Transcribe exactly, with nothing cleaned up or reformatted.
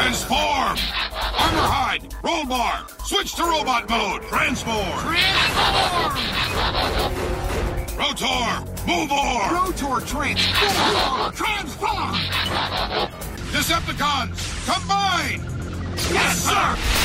Transform! Armorhide! Roll bar! Switch to robot mode! Transform! Transform! Rotor! Move or! Rotor transform! Transform! Decepticons! Combine! Yes, sir!